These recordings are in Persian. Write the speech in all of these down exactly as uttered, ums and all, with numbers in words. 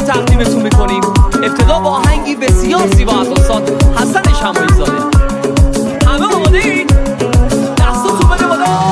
تقدیمتون میکنیم. ابتدا با آهنگی بسیار زیبا از استاد حسن شماعی زاده. همه آماده این؟ دستاتون بده بالا.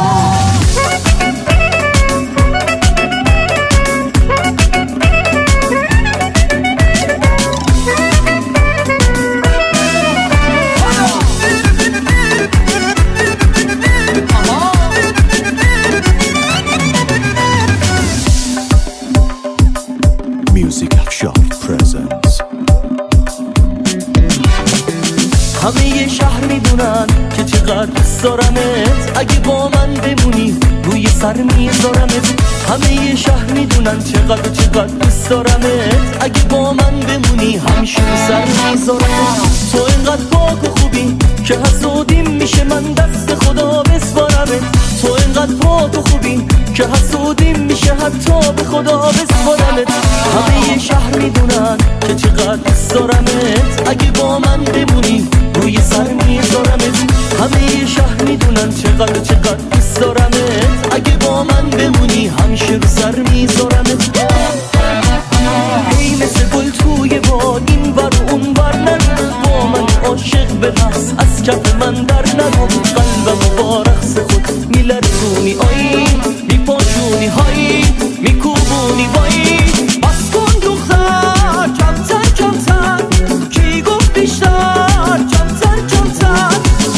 همه شهر میدونن که چقدر دوست دارمت، اگه با من بمونی روی سر میذارمت. همه شهر میدونن چقدر چقدر دوست دارمت، اگه با من بمونی همیشه رو سر میذارمت. تو اینقدر پاک و خوبی که حسودیم میشه من دست خدا بسپارمت. تو اینقدر پاک و خوبی که حسودیم میشه حتی به خدا بسپارمت. همه شهر میدونن که چقدر دوست دارمت، اگه با من بمونی روی سر میذارمت. همه شهر میدونن چقدر چقدر دوست دارمت، اگه با من بمونی همیشه رو سر میذارمت. ای مثل گل توی باد این ور و اون ور نرو، با من عاشق به رقص از کف من در نرو. قلبم با رقص خود میلرزونی آی، میپاشونی های، میکوبونی وای. بس کن دختر کمتر کمتر، کی گفت بیشتر کمتر کمتر.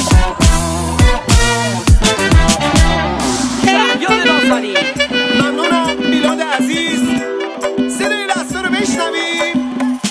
شهریار نازنین ممنونم. میلاد عزیز صدای دستا رو بشنویم.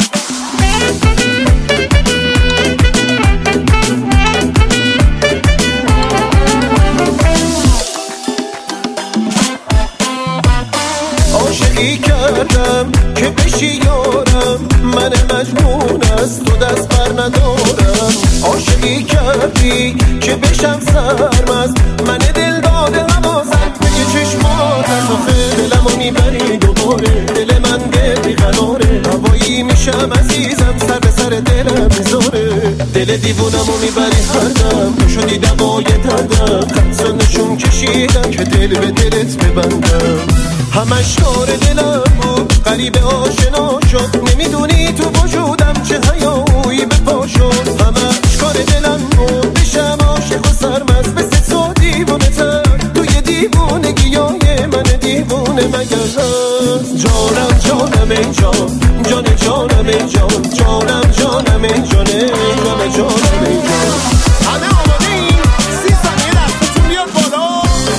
عاشقی کردم که بشی یارم، من مجنون از تو دست بر ندارم. عاشقی کردی که بشم سرمست، من دل داده حواسم به چشمات. از آخه دلمو میبری دوباره، دل من دل بیقراره. هوایی میشم عزیزم سر به سر دلم میذاره. دل دیوونمو میبری هر دم، تو شدی دوای دردم. خمسه نشون کشیدم که دل به دلت ببندم. همش کار دلم بود غریبه آشنا شد، نمیدونی تو وجودم چه حیایی به پا شد. همش کار دلم بود بشم عاشق و سرمست، مثل تو دیوانه تر توی دیوانگی های من دیوانه مگر هست. جانم جانم ای جان، جان جانم ای جان، جانم جانم ای جان، جان جانم ای جان. همه آماده این؟ سی ثانیه دستتون بیاد بالا.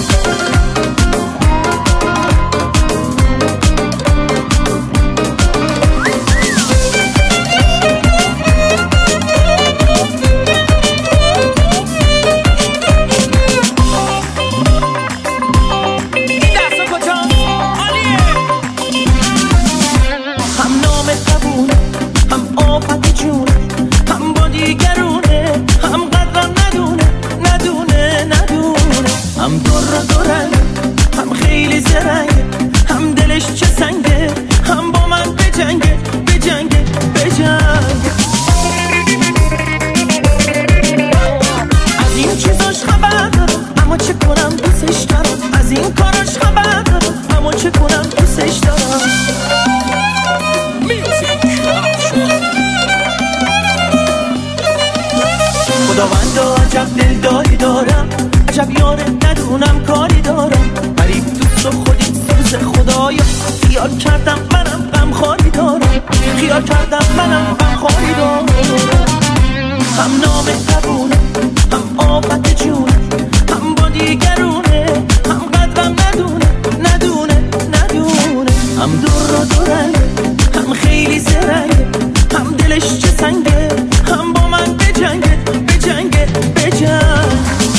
خداوندا عجب دلداری دارم، عجب یاره ندونم کاری دارم. غریب دوست و خودی سوز خدایا، خیال کردم منم غمخواری دارم. خیال کردم منم غمخواری دارم. هم نام قبونه، هم آفت جونه، هم با دیگرونه، هم قدرم ندونه ندونه ندونه. هم دور و دورنگه، هم خیلی زرنگه، هم دلش چه سنگه، هم با من بجنگه بجنگه بجنگ.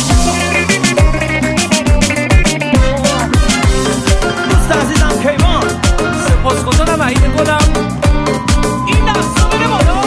دوست عزیزم کیوان، سپاسگزارم وحید گلم. این دستا بده بالا.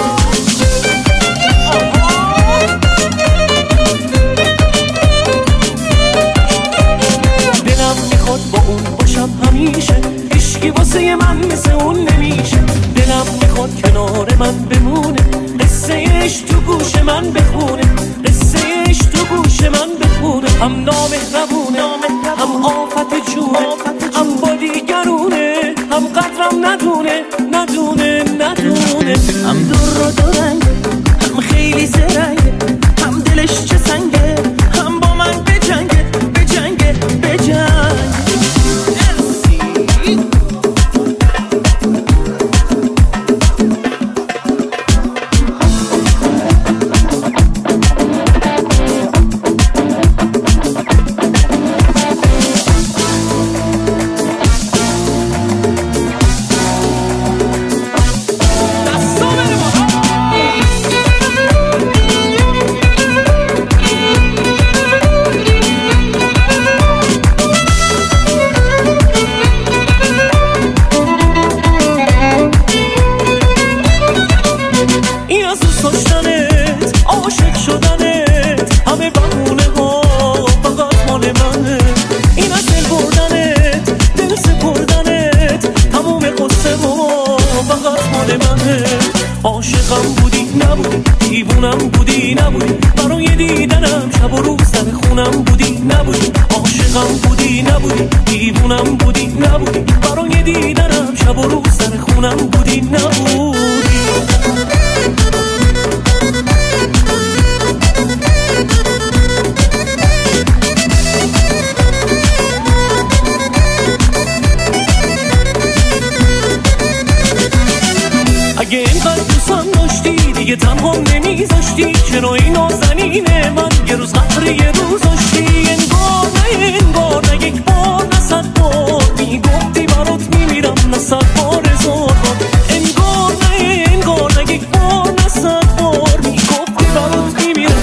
دلم میخواد با اون باشم همیشه، عشقی واسه من مثل اون نمیشه. دلم میخواد کنار من بمونه، قصه عشق تو گوش من بخونه، قصه عشق تو گوش من بخونه. هم نامهربونه، هم آفت جونه، هم با دیگرونه، هم قدرم ندونه ندونه. ندونه ندونه هم دور را دارنگه هم خیلی زرنگه هم دلش چه سنگه هم با من بجنگه بجنگه بجنگه عاشقم بودی نبودی دیوونم بودی نبودی برای دیدنم شب و روز در خونم بودی نبودی عاشقم بودی نبودی دیوونم بودی نبودی برای دیدنم شب و روز در خونم بودی نبودی اگه اینقدر دوستم داشتی دیگه تنها نمیذاشتی چرا این نازنینه من یه روز قهر یه روز داشتی انگار نه انگار نه یک بار نه صد بار میگفتی برات میمیرم نه صد بار هزار بار انگار نه انگار نه یک بار نه صد بار میگفتی برات میمیرم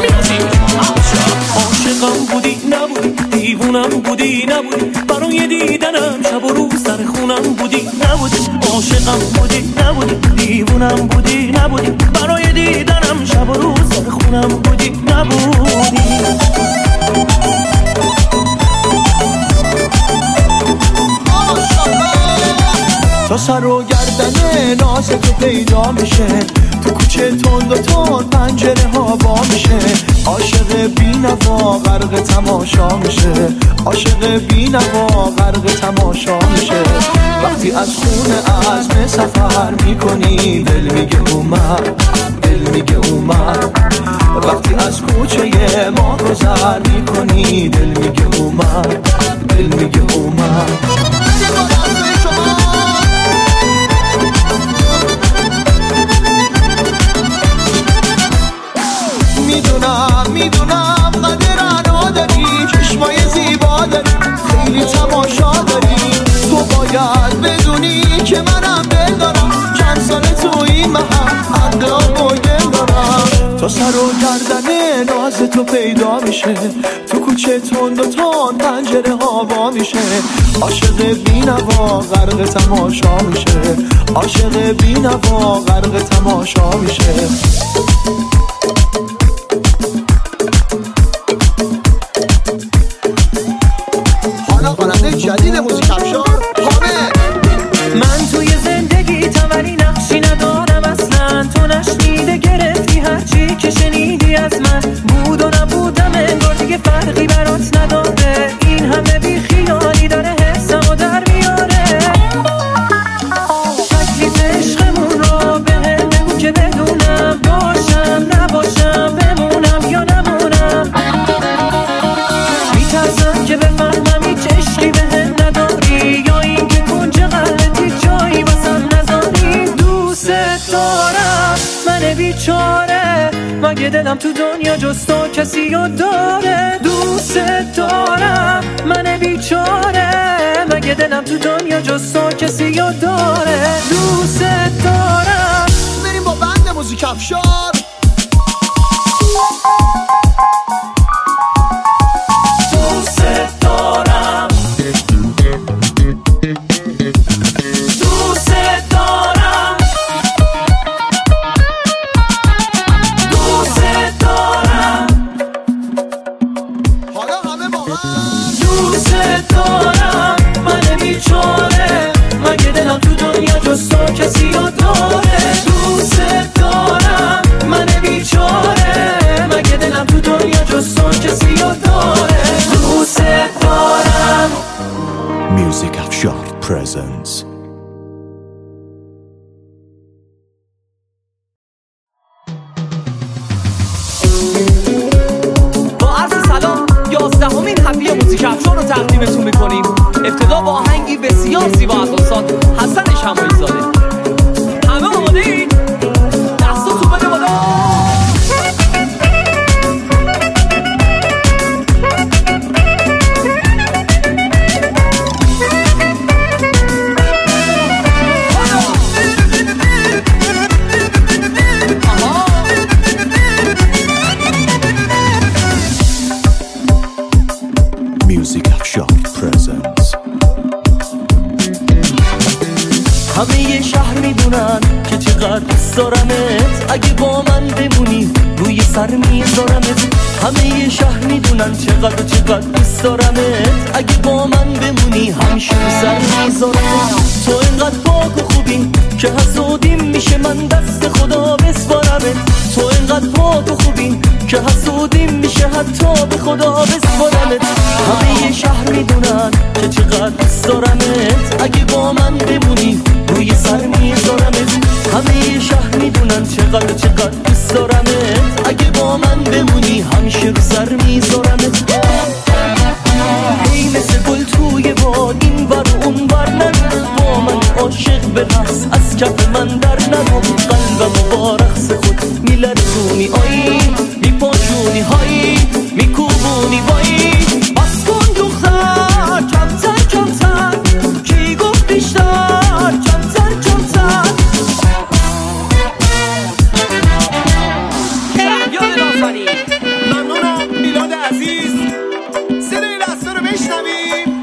عاشقم بودی نبودی دیوونم بودی نبودی برای دیدنم شب و روز در خونم بودی نبودی عاشقم بودی نبودی دیوونم بودی نبودی برای دیدنم شب و روز در خونم بودی نبودی تا سر و گردن ناز تو پیدا میشه تو کوچه تند و تند پنجره ها با میشه عاشق بی‌نوا غرق تماشا میشه عاشق بی‌نوا غرق تماشا میشه وقتی از خونه عزم سفر میکنی دل میگه اومد دل میگه اومد وقتی از کوچه ما گذر میکنی دل میگه اومد دل میگه اومد میدونم میدونم قدر داری چشمای زیبا داری خیلی تماشا داری تو باید بدونی که منم دل دارم چند ساله تو این محل حق و دل دارم تا سر و گردن ناز تو پیدا میشه تو کوچه تند و تند پنجره ها وا میشه عاشق بی‌نوا غرق تماشا میشه عاشق بی‌نوا غرق تماشا میشه جدید موزیک افشار حامد من توی زندگی ولی نقشی ندارم اصلا تو نشنیده گرفتی هرچی که شنیدی از من بود و نبودم انگار دیگه فرقی برات نداره این همه بی خیالی داره حسمو در میاره تکلیف عشقمون رو به هم بگو که بدونم باشم نباشم بمونم یا نمونم میترسم که بفهمم هیچ عشقی به هم نداری یا این که کنج قلبی جایی واسم نذاری دوست دارم من بیچاره مگه دلم تو دنیا جز تو کسی رو داره دوست دارم من بیچاره مگه دلم تو دنیا جز تو کسی رو داره دوست دارم بریم با بند موزیک افشار کسی رو داره دوست دارم من بیچاره مگه دلم تو دنیا جز تو کسی رو داره دوست دارم Music Afshar presents تقدیمتون میکنیم. ابتدا با آهنگی بسیار زیبا از استاد حسن شماعی زاده. همه آماده اید؟ دستاتون بده بالا. همه یه شهر میدونن که چقدر دوست دارمت، اگه با من بمونی روی سر میذارمت. همه یه شهر میدونن چقدر چقدر دوست دارمت، اگه با من بمونی همیشه رو سر میذارمت. تو اینقدر پاک و خوبی که حسودیم میشه من دست خدا بسپارمت. تو اینقدر پاک و خوبی که حسودیم میشه حتی به خدا بسپارمت. همه یه شهر میدونن که چقدر دوست دارمت، اگه با من بمونی روی سر میذارمت. همه یه شهر میدونن چقدر چقدر دوست دارمت، اگه با من بمونی همیشه رو سر میذارمت. هی مثل گل توی باد این بر اون بر نرو، با من عاشق به رقص از کف من در نرو. قلبم با رقص خود میلرزونی، آی میپاشونی، های میکوبونی، وای بس کن دختر کمتر کمتر، کی گفت بیشتر کمتر کمتر. یاد نازنی ممنونم میلاد عزیز. صدای دستا رو بشنویم.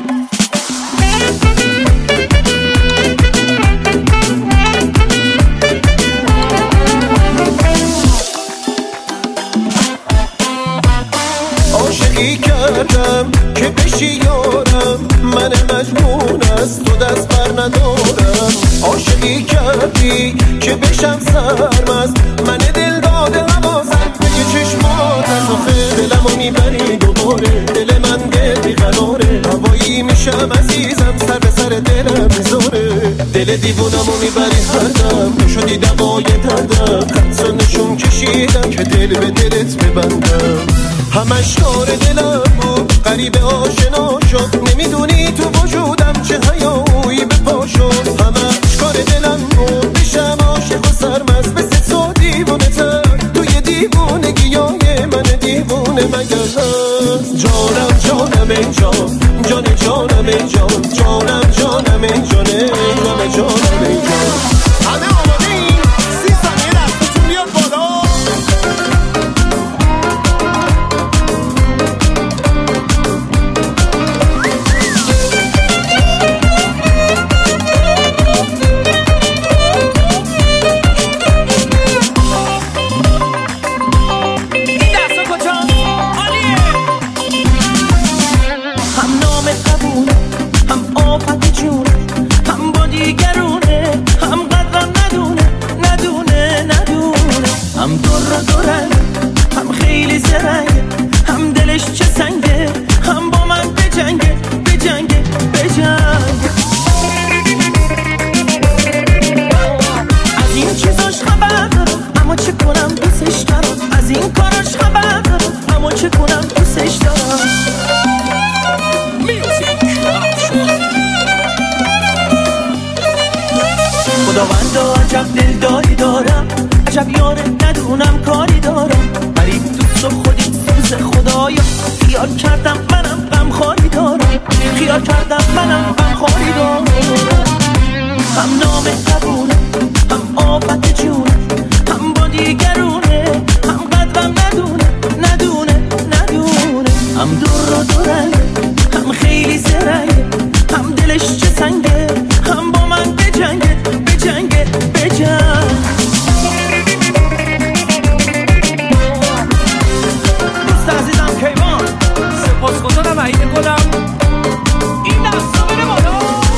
عاشقی کردم که بشی یارم، من مجنون از تو دست بر ندارم. عاشقی کردی که بشم سرمست، من دل داده حواسم به چشمات. از آخه دلمو میبری دوباره، دل من دل بیقراره. هوایی میشم عزیزم، سر به سر دلم میذاره. دل دیوونمو میبری هر دم، تو شدی دوای دردم. خطا نشون کشیدم که دل به دلت ببندم. همش دار دلم بود غریب آشنا شد، نمیدونی تو وجودم چه حیایی به پا شد. همش کار دلم بود بشم عاشق و سرمست، مثل تو دیوونه تر توی دیوونگی های من دیوونه مگر هست. جانم جانم ای جان، جان جانم ای جان، جانم جانم ای جان، جانم جانم ای جان. همه آماده این؟ سی ثانیه دستتون بیاد بالا. هم دور دورن، هم خیلی زرنگه، هم دلش چه سنگه، هم با من بجنگه بجنگه بجنگه. از این چیزاش خبر دارم اما چه کنم دوستش دارم. از این کاراش خبر دارم اما چه کنم دوستش دارم. خداوندا عجب دلداری دارم، عجب یاره ندونم کاری دارم. غریب دوست و خودی سوز خدایا، خیال کردم منم غمخواری دارم. خیال کردم منم غمخواری دارم. هم نام قبونه، هم آفت جونه، هم با دیگرونه، هم قدرم ندونه ندونه ندونه. هم دور و دورنگه، هم خیلی زرنگه، هم دلش چه سنگه، هم با من بجنگه بجنگه بجنگه. سپاسگزارم عید گلم. این دستا بره بالا.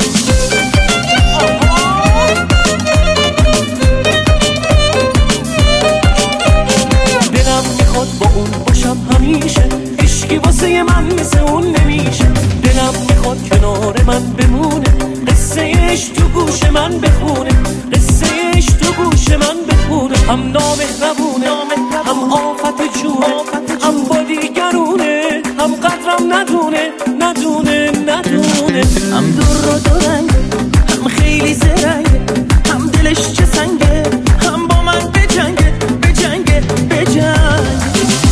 دلم میخواد با اون باشم همیشه، هیچکی واسه من مثل اون نمیشه. دلم میخواد کنار من بمونه، قصه ایش تو گوش من بخونه، قصه ایش تو گوش من بخونه. هم نامهربونه، هم آفت جونه، هم با دیگرونه، هم قدرم ندونه ندونه ندونه. هم دور رو دارنگ، هم خیلی زرنگه، هم دلش چه سنگه، هم با من بجنگه بجنگه بجنگه.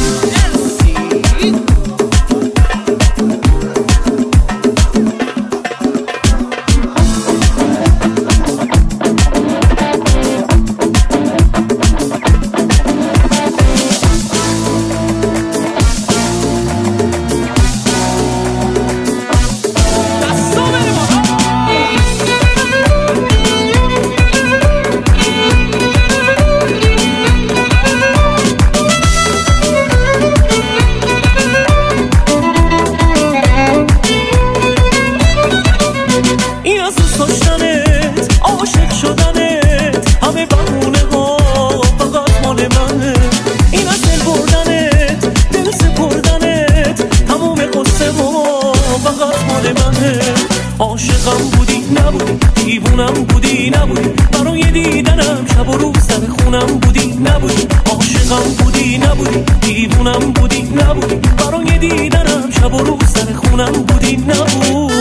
عاشقم بودی نبودی، دیوونم بودی نبودی، برای دیدنم شب و روز سر خونم بودی نبودی. عاشقم بودی نبودی، دیوونم بودی نبودی، برای دیدنم شب و روز سر خونم بودی نبودی.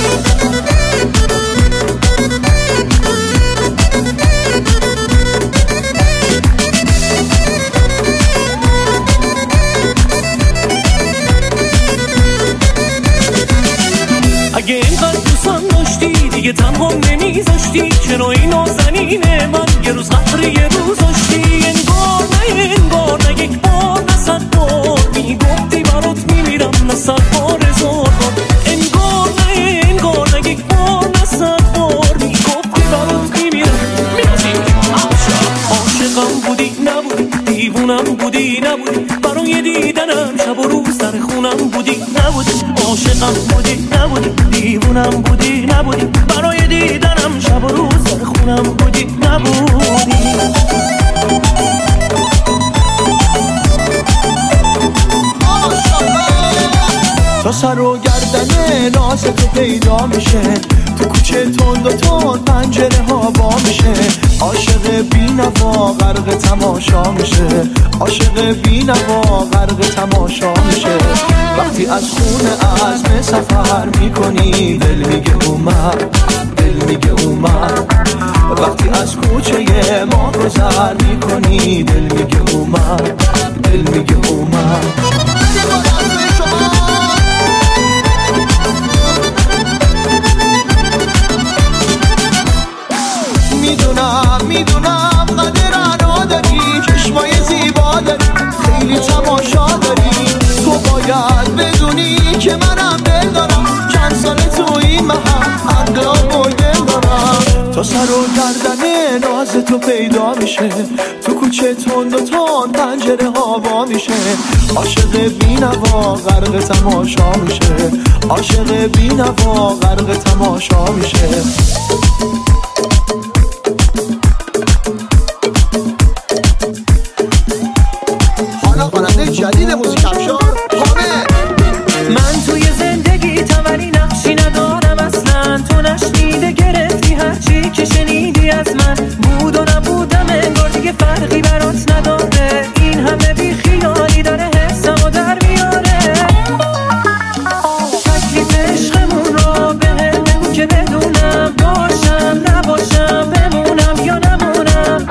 اگه اینقدر دوستم داشتی دیگه تنها نمیذاشتی، چرا این نازنینه من یه روز قطره یه روز داشتی. انگار نه انگار نه یک بار نه صد بار میگفتی برات میمیرم نه صد بار هزار بار. انگار نه انگار نه یک بار نه صد بار میگفتی برات میمیرم. عاشقم بودی نبودی، دیوونم بودی نبودی، برای دیدنم شب و روز در خونم بودی نبودی. عاشقم بودی نبودی، دیوونم بودی نبودی، برای دیدنم شب و روز در خونم بودی نبودی. تا سر و گردن ناز تو پیدا میشه، تو کوچه تند و تند پنجره ها با میشه. عاشق بی‌نوا غرق تماشا میشه، عاشق بی‌نوا غرق تماشا میشه. وقتی از خونه عزم سفر میکنی دل میگه اومد، دل میگه اومد. وقتی از کوچه ما گذر میکنی دل میگه اومد، دل میگه اومد. میدونم میدونم قدر داری، چشمای زیبا داری، خیلی تماشا داری. تو باید بدونی که منم دل دارم، چند سال تو این محل عقل و دل دارم. تا سر و گردن ناز تو پیدا میشه، تو کوچه تند و تند پنجره ها وا میشه. عاشق بی‌نوا غرق تماشا میشه، عاشق بی‌نوا غرق تماشا میشه. جدید موزیک افشار حامد. من توی زندگی ولی نقشی ندارم اصلا، تو نشنیده گرفتی هرچی که شنیدی از من. بود و نبودم انگار دیگه فرقی برات نداره، این همه بی خیالی داره حسم و در میاره. تکلیف عشقمون رو به هم بگو که بدونم، باشم نباشم بمونم یا نمونم.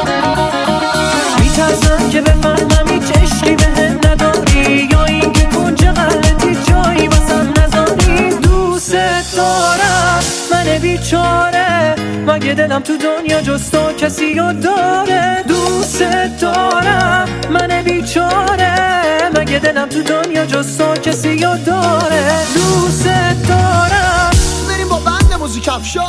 میترسم که بفهمم هیچ عشقی به هم نداری، یا این که کنج قلبی جایی واسم نذاری. دوست دارم من بیچاره، مگه دلم تو دنیا جز تو کسی رو داره. دوست دارم من بیچاره، مگه دلم تو دنیا جز تو کسی رو داره. دوست دارم. بریم با بند موزیک افشار.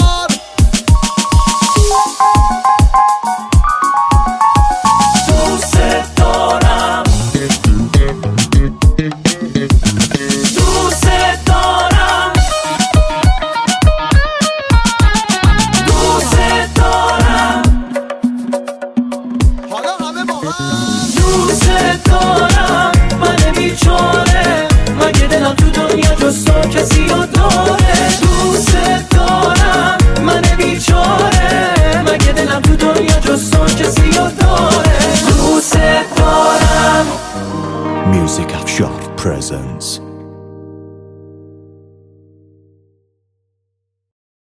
کسی رو داره. دوست دارم من بیچاره، مگه دلم تو دنیا جز تو کسی رو داره. دوست دارم. Music Afshar presents